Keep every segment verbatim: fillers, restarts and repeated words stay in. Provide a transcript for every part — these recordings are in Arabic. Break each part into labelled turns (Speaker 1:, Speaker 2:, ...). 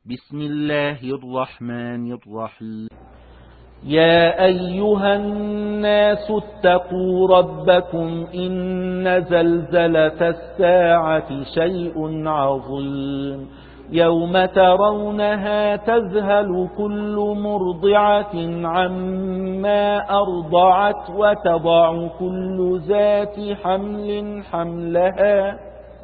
Speaker 1: بسم الله الرحمن الرحيم.
Speaker 2: يا أيها الناس اتقوا ربكم إن زلزلة الساعة شيء عظيم يوم ترونها تذهل كل مرضعة عما أرضعت وتضع كل ذات حمل حملها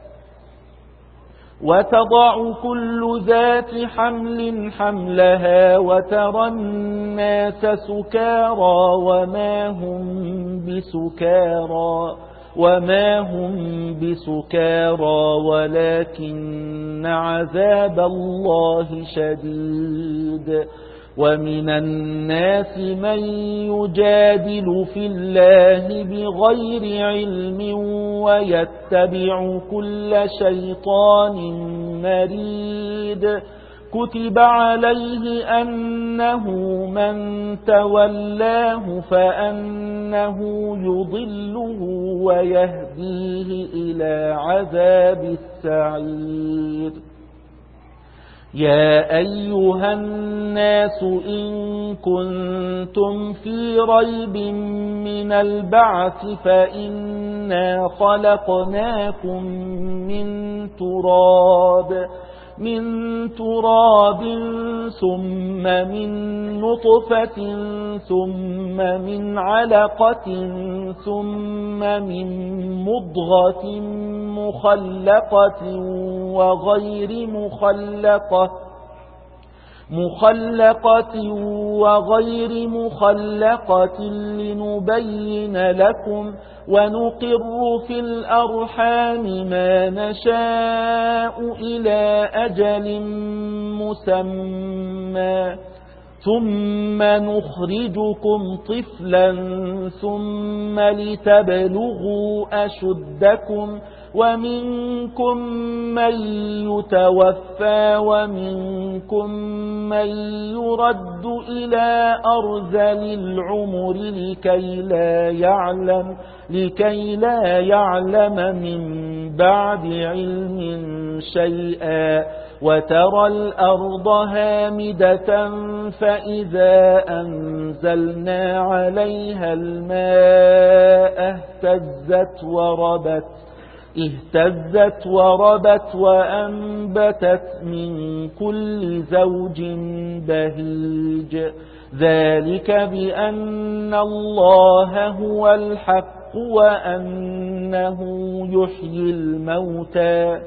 Speaker 2: وتضع كل ذات حمل حملها وترى الناس سكارى وما هم بسكارى وما هم بسكارى ولكن عذاب الله شديد. ومن الناس من يجادل في الله بغير علم ويتبع كل شيطان مريد. كتب عليه أنه من تولاه فأنه يضله ويهديه إلى عذاب السعير. يا أيها الناس إن كنتم في ريب من البعث فإنا خلقناكم من تراب من تراب ثم من نطفة ثم من علقة ثم من مضغة مخلقة وغير مخلقة مخلقة وغير مخلقة لنبين لكم ونقر في الأرحام ما نشاء إلى أجل مسمى ثم نخرجكم طفلا ثم لتبلغوا أشدكم ومنكم من يتوفى ومنكم من يرد إلى أرذل العمر لكي لا يعلم لكي لا يعلم من بعد علم شيئا. وترى الأرض هامدة فإذا أنزلنا عليها الماء اهتزت وربت اهتزت وربت وأنبتت من كل زوج بهيج. ذلك بأن الله هو الحق وأنه يحيي الموتى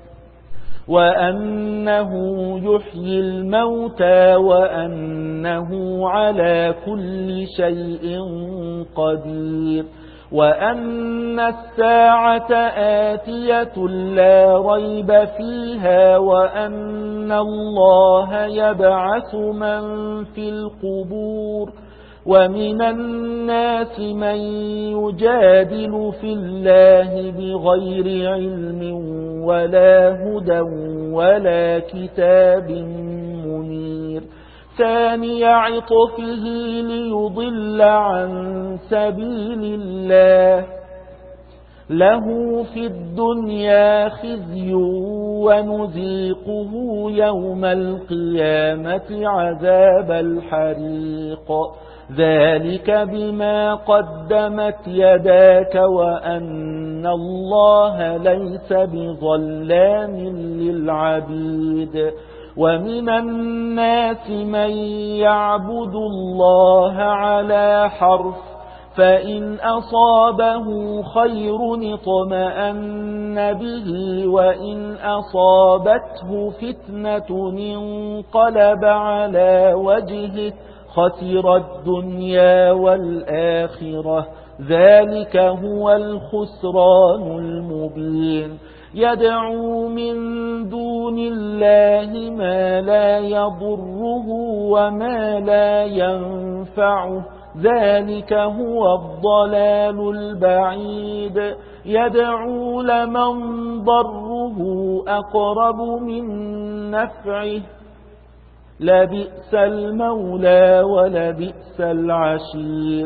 Speaker 2: وأنه يحيي الموتى وأنه على كل شيء قدير. وأن الساعة آتية لا ريب فيها وأن الله يبعث من في القبور. ومن الناس من يجادل في الله بغير علم ولا هدى ولا كتاب منير. ثاني عطفه ليضل عن سبيل الله له في الدنيا خزي ونذيقه يوم القيامة عذاب الحريق. ذلك بما قدمت يداك وأن الله ليس بظلام للعبيد. ومن الناس من يعبد الله على حرف فإن أصابه خير اطمأن به وإن أصابته فتنة انقلب على وجهه خسر الدنيا والآخرة. ذلك هو الخسران المبين. يدعو من دون الله ما لا يضره وما لا ينفعه ذلك هو الضلال البعيد. يدعو لمن ضره أقرب من نفعه لبئس المولى ولبئس العشير.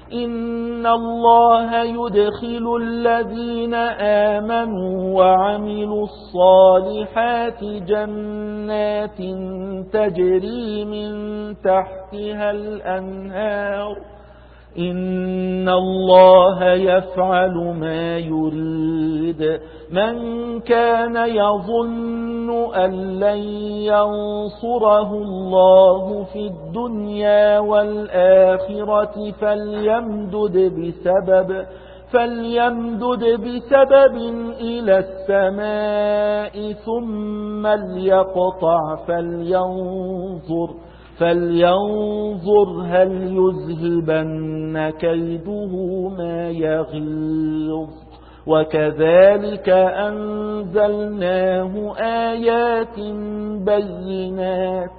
Speaker 2: إن الله يدخل الذين آمنوا وعملوا الصالحات جنات تجري من تحتها الأنهار إن الله يفعل ما يريد. من كان يظن أن لن ينصره الله في الدنيا والآخرة فليمدد بسبب فليمدد بسبب إلى السماء ثم ليقطع فلينظر فلينظر هل يذهبن كيده ما يغيظ. وكذلك أنزلناه آيات بينات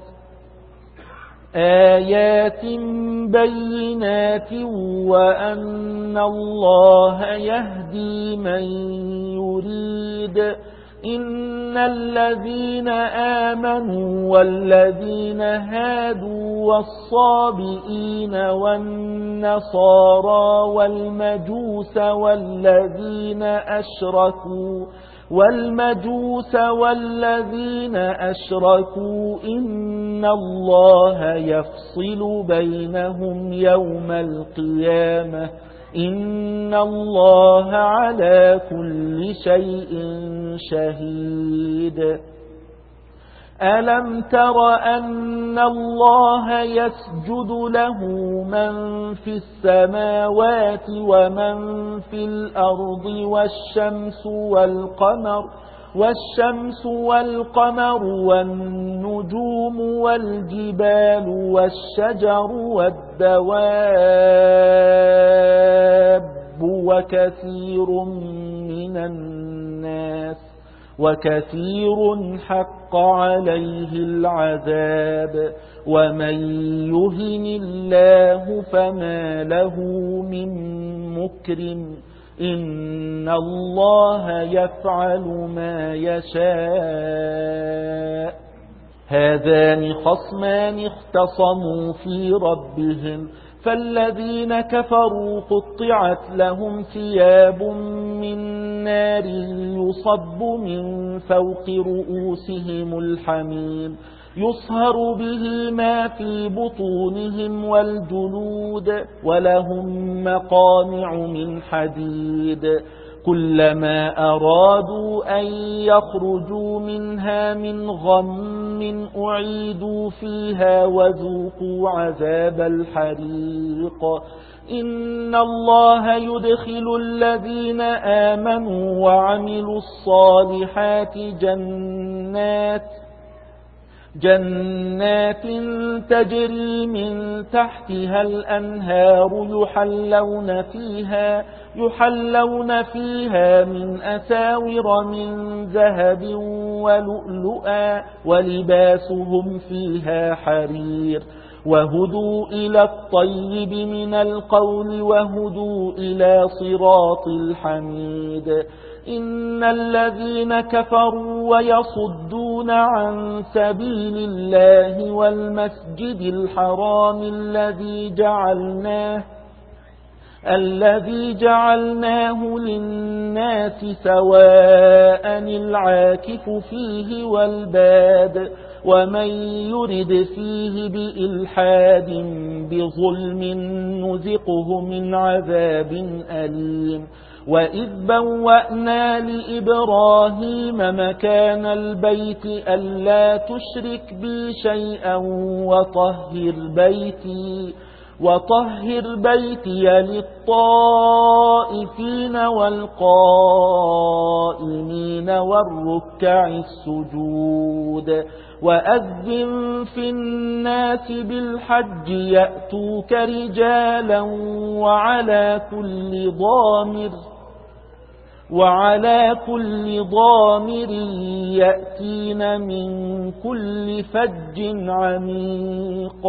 Speaker 2: آيات بينات وأن الله يهدي من يريد. إن الذين آمنوا والذين هادوا والصابئين والنصارى والمجوس والذين أشركوا والمجوس والذين أشركوا إن الله يفصل بينهم يوم القيامة إن الله على كل شيء شهيد. ألم تر أن الله يسجد له من في السماوات ومن في الأرض والشمس والقمر والشمس والقمر والنجوم والجبال والشجر والدواب وكثير من الناس وكثير حق عليه العذاب ومن يهن الله فما له من مكرم إن الله يفعل ما يشاء. هذان خصمان اختصموا في ربهم فالذين كفروا قطعت لهم ثياب من نار يصب من فوق رؤوسهم الحميم يصهر به ما في بطونهم والجلود ولهم مقامع من حديد كلما أرادوا أن يخرجوا منها من غم أعيدوا فيها وذوقوا عذاب الحريق. إن الله يدخل الذين آمنوا وعملوا الصالحات جنات جنات تجري من تحتها الأنهار يحلون فيها يحلون فيها من أساور من ذهب ولؤلؤا ولباسهم فيها حرير وهدوا إلى الطيب من القول وهدوا إلى صراط الحميد. إن الذين كفروا ويصدون عن سبيل الله والمسجد الحرام الذي جعلناه الذي جعلناه للناس سواء العاكف فيه والباد ومن يرد فيه بإلحاد بظلم نذقه من عذاب أليم. وإذ بوأنا لإبراهيم مكان البيت ألا تشرك بي شيئا وطهر بيتي وطهر بيتي للطائفين والقائمين والركع السجود. وأذن في الناس بالحج يأتوك رجالا وعلى كل ضامر وعلى كل ضامر يأتين من كل فج عميق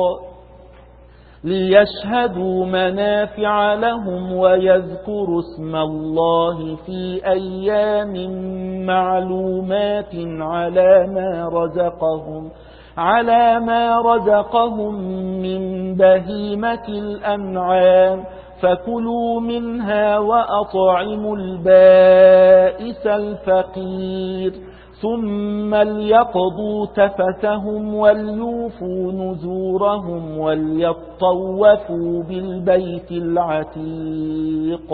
Speaker 2: ليشهدوا منافع لهم ويذكروا اسم الله في أيام معلومات على ما رزقهم على ما رزقهم من بهيمة الأنعام. فكلوا منها وأطعموا البائس الفقير ثم ليقضوا تفثهم وليوفوا نذورهم وليطوفوا بالبيت العتيق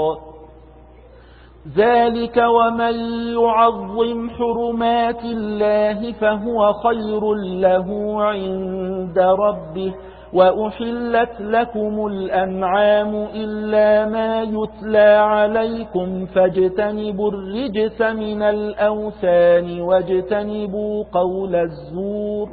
Speaker 2: ذلك ومن يعظم حرمات الله فهو خير له عند ربه وأحلت لكم الأنعام إلا ما يتلى عليكم فاجتنبوا الرجس من الأوثان واجتنبوا قول الزور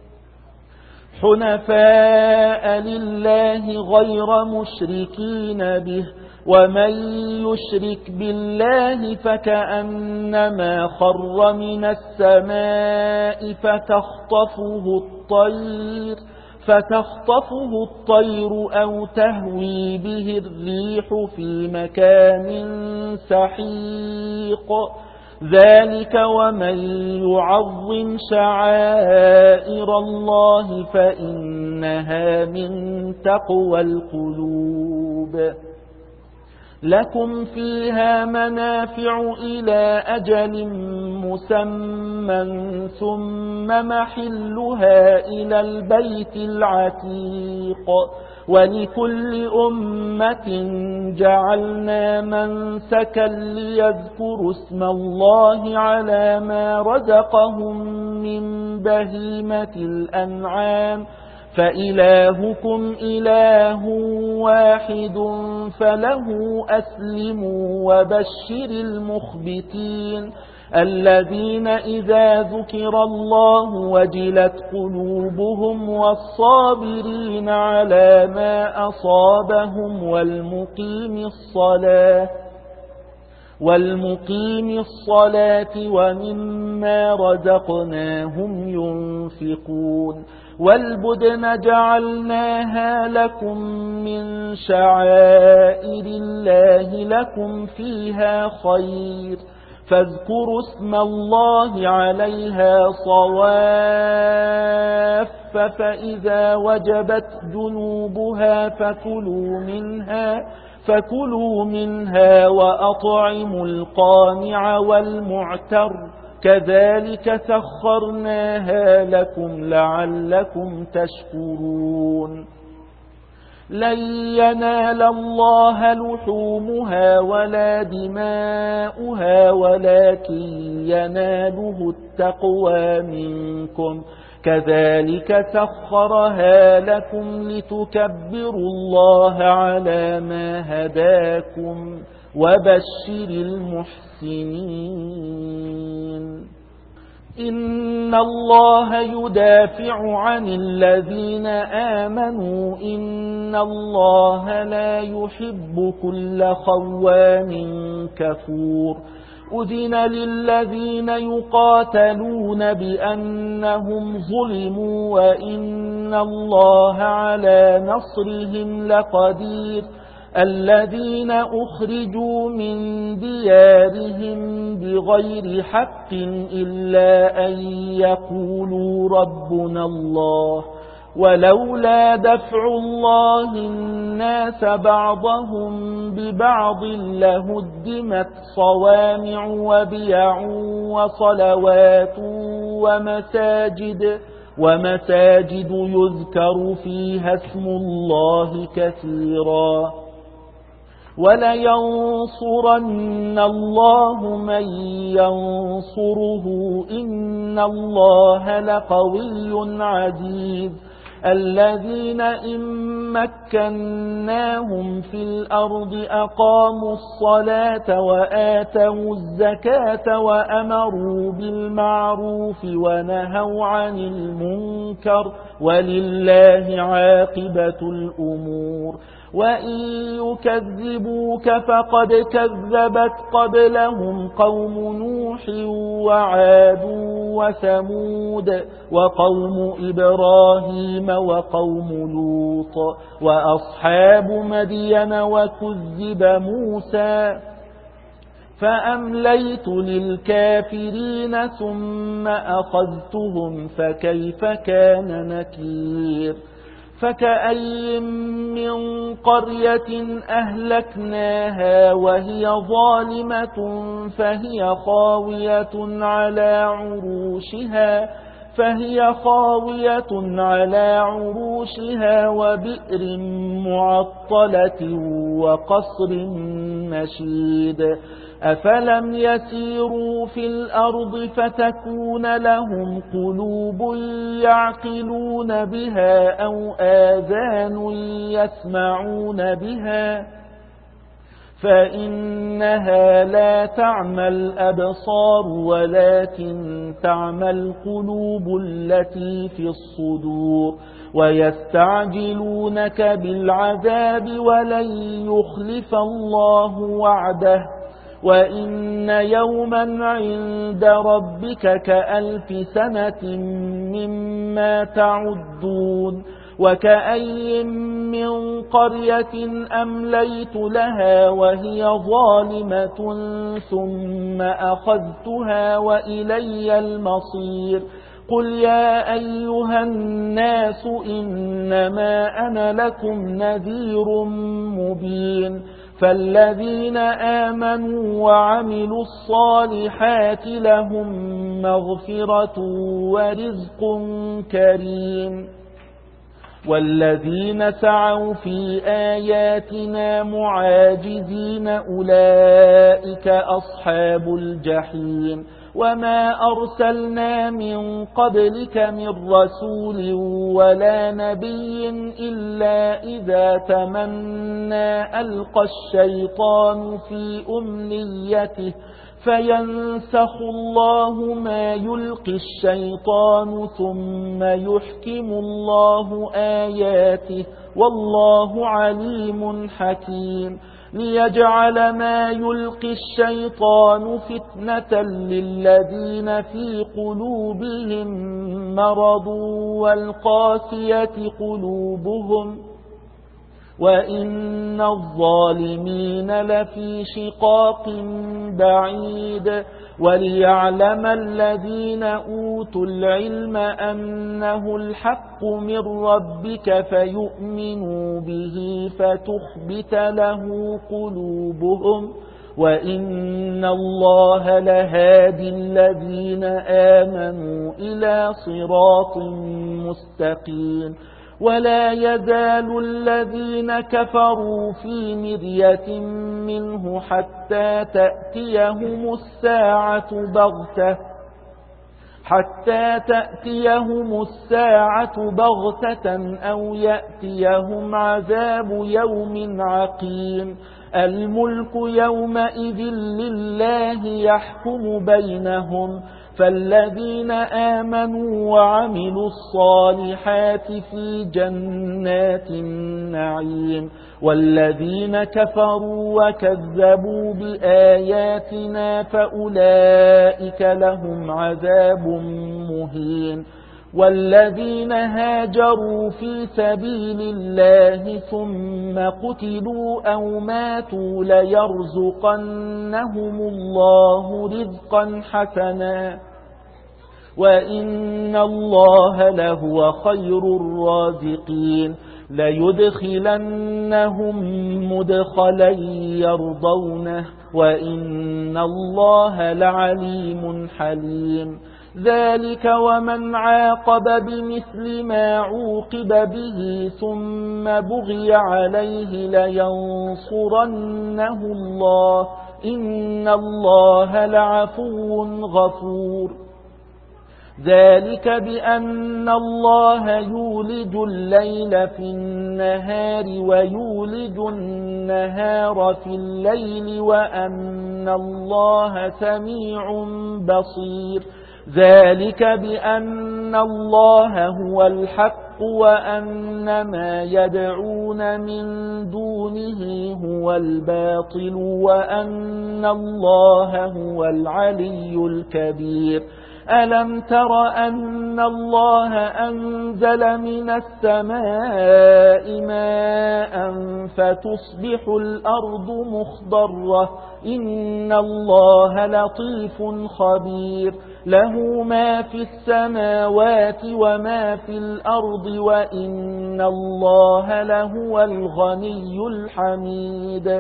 Speaker 2: حنفاء لله غير مشركين به ومن يشرك بالله فكأنما خر من السماء فتخطفه الطير فتخطفه الطير أو تهوي به الريح في مكان سحيق ذلك ومن يعظم شعائر الله فإنها من تقوى القلوب لكم فيها منافع إلى أجل مسمى ثم محلها إلى البيت العتيق ولكل أمة جعلنا منسكا ليذكروا اسم الله على ما رزقهم من بهيمة الأنعام فإلهكم إله واحد فله أسلموا وبشر المخبتين الذين إذا ذكر الله وجلت قلوبهم والصابرين على ما أصابهم والمقيم الصلاة والمقيم الصلاة ومما رزقناهم ينفقون والبدن جعلناها لكم من شعائر الله لكم فيها خير فاذكروا اسم الله عليها صواف فإذا وجبت جنوبها فكلوا منها فكلوا منها وأطعموا القانع والمعتر كذلك سخرناها لكم لعلكم تشكرون لن ينال الله لحومها ولا دماؤها ولكن يناله التقوى منكم كذلك سخرها لكم لتكبروا الله على ما هداكم وبشر المحسنين إن الله يدافع عن الذين آمنوا إن الله لا يحب كل خوان كفور أذن للذين يقاتلون بأنهم ظلموا وإن الله على نصرهم لقدير الذين أخرجوا من ديارهم بغير حق إلا أن يقولوا ربنا الله ولولا دفع الله الناس بعضهم ببعض لهدمت صوامع وبيع وصلوات ومساجد ومساجد يذكر فيها اسم الله كثيرا ولينصرن الله من ينصره إن الله لقوي عزيز الذين إن مكناهم في الأرض أقاموا الصلاة وآتوا الزكاة وأمروا بالمعروف ونهوا عن المنكر ولله عاقبة الأمور وإن يكذبوك فقد كذبت قبلهم قوم نوح وعاد وثمود وقوم إبراهيم وقوم لوط وأصحاب مدين وكذب موسى فأمليت للكافرين ثم أخذتهم فكيف كان نكير فكأي من قرية أهلكناها وهي ظالمة فهي خاوية على عروشها فهي خاوية على عروشها وبئر معطلة وقصر مشيد أفلم يسيروا في الأرض فتكون لهم قلوب يعقلون بها أو آذان يسمعون بها فإنها لا تعمى الأبصار ولكن تعمى القلوب التي في الصدور ويستعجلونك بالعذاب ولن يخلف الله وعده وإن يوما عند ربك كألف سنة مما تعدون وكأي من قرية أمليت لها وهي ظالمة ثم أخذتها وإلي المصير قل يا أيها الناس إنما أنا لكم نذير مبين فالذين آمنوا وعملوا الصالحات لهم مغفرة ورزق كريم والذين سعوا في آياتنا معاجزين أولئك أصحاب الجحيم وما أرسلنا من قبلك من رسول ولا نبي إلا إذا تمنى ألقى الشيطان في أمنيته فينسخ الله ما يلقي الشيطان ثم يحكم الله آياته والله عليم حكيم ليجعل ما يلقي الشيطان فتنة للذين في قلوبهم مرض والقاسية قلوبهم وإن الظالمين لفي شقاق بعيد وليعلم الذين أوتوا العلم أنه الحق من ربك فيؤمنوا به فتخبت له قلوبهم وإن الله لهادي الذين آمنوا إلى صراط مستقيم ولا يزال الذين كفروا في مرية منه حتى تأتيهم الساعة بغتة حتى تأتيهم الساعة بغتة أو يأتيهم عذاب يوم عقيم الملك يومئذ لله يحكم بينهم فالذين آمنوا وعملوا الصالحات في جنات النعيم والذين كفروا وكذبوا بآياتنا فأولئك لهم عذاب مهين والذين هاجروا في سبيل الله ثم قتلوا أو ماتوا ليرزقنهم الله رزقا حسنا وإن الله لهو خير الرازقين ليدخلنهم مدخلا يرضونه وإن الله لعليم حليم ذلك ومن عاقب بمثل ما عوقب به ثم بغي عليه لينصرنه الله إن الله لعفو غفور ذلك بأن الله يولج الليل في النهار ويولج النهار في الليل وأن الله سميع بصير ذلك بأن الله هو الحق وأن ما يدعون من دونه هو الباطل وأن الله هو العلي الكبير ألم تر أن الله أنزل من السماء ماء فتصبح الأرض مخضرة إن الله لطيف خبير له ما في السماوات وما في الأرض وإن الله لهو الغني الحميد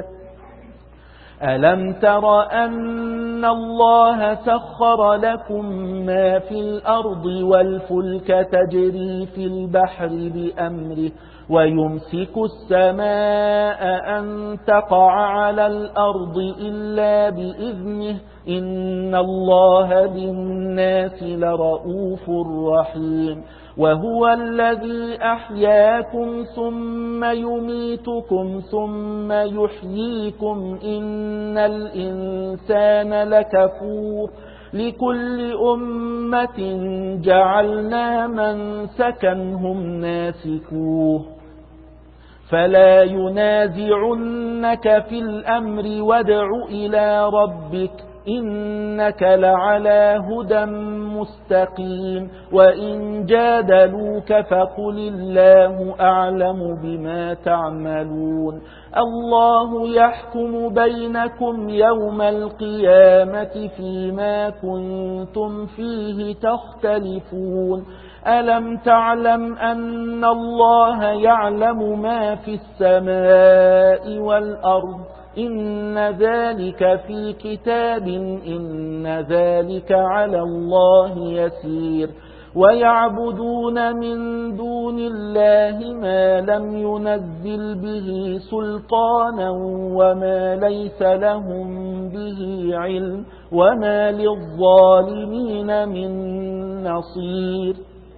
Speaker 2: ألم تر أن الله سخر لكم ما في الأرض والفلك تجري في البحر بأمره ويمسك السماء أن تقع على الأرض إلا بإذنه إن الله بالناس لرؤوف رحيم وهو الذي أحياكم ثم يميتكم ثم يحييكم إن الإنسان لكفور لكل أمة جعلنا من سكنهم ناسكوه فلا ينازعنك في الأمر وادع إلى ربك إنك لعلى هدى مستقيم وإن جادلوك فقل الله أعلم بما تعملون الله يحكم بينكم يوم القيامة فيما كنتم فيه تختلفون ألم تعلم أن الله يعلم ما في السماء والأرض إن ذلك في كتاب إن ذلك على الله يسير ويعبدون من دون الله ما لم ينزل به سلطانا وما ليس لهم به علم وما للظالمين من نصير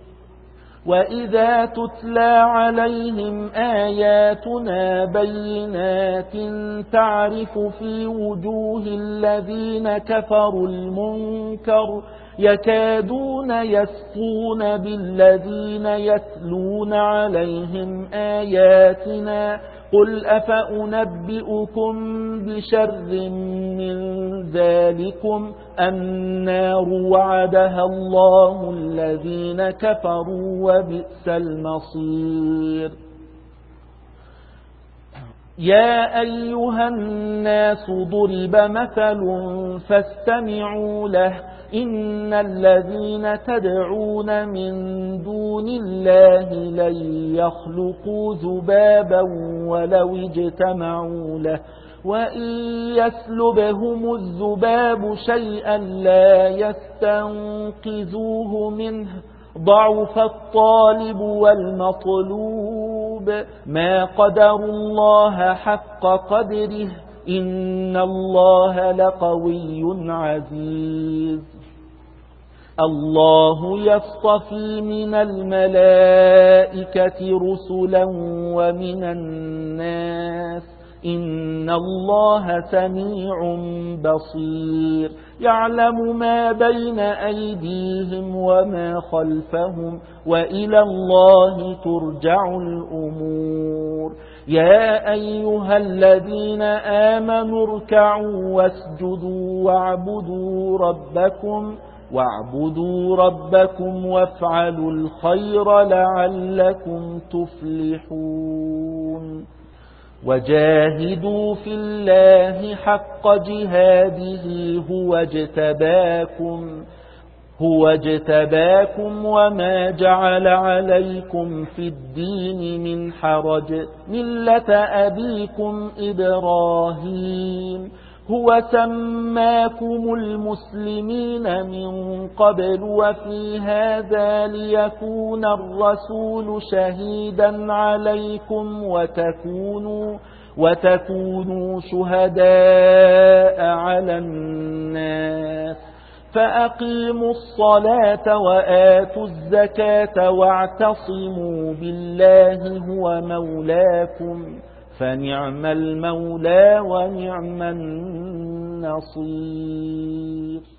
Speaker 2: وإذا تتلى عليهم آياتنا بينات تعرف في وجوه الذين كفروا المنكر يكادون يسطون بالذين يتلون عليهم آياتنا قل أفأنبئكم بشر من ذلكم النار وعدها الله الذين كفروا وبئس المصير يا أيها الناس ضرب مثل فاستمعوا له إن الذين تدعون من دون الله لن يخلقوا ذبابا ولو اجتمعوا له وإن يسلبهم الذباب شيئا لا يستنقذوه منه ضعف الطالب والمطلوب ما قدروا الله حق قدره إن الله لقوي عزيز الله يصطفي من الملائكة رسلا ومن الناس إن الله سميع بصير يعلم ما بين أيديهم وما خلفهم وإلى الله ترجع الأمور يا أيها الذين آمنوا اركعوا واسجدوا واعبدوا ربكم واعبدوا ربكم وافعلوا الخير لعلكم تفلحون وجاهدوا في الله حق جهاده هو اجتباكم هو اجتباكم وما جعل عليكم في الدين من حرج ملة أبيكم إبراهيم هو سماكم المسلمين من قبل وفي هذا ليكون الرسول شهيدا عليكم وتكونوا وتكونوا شهداء على الناس فأقيموا الصلاة وآتوا الزكاة واعتصموا بالله هو مولاكم فنعم المولى ونعم النصير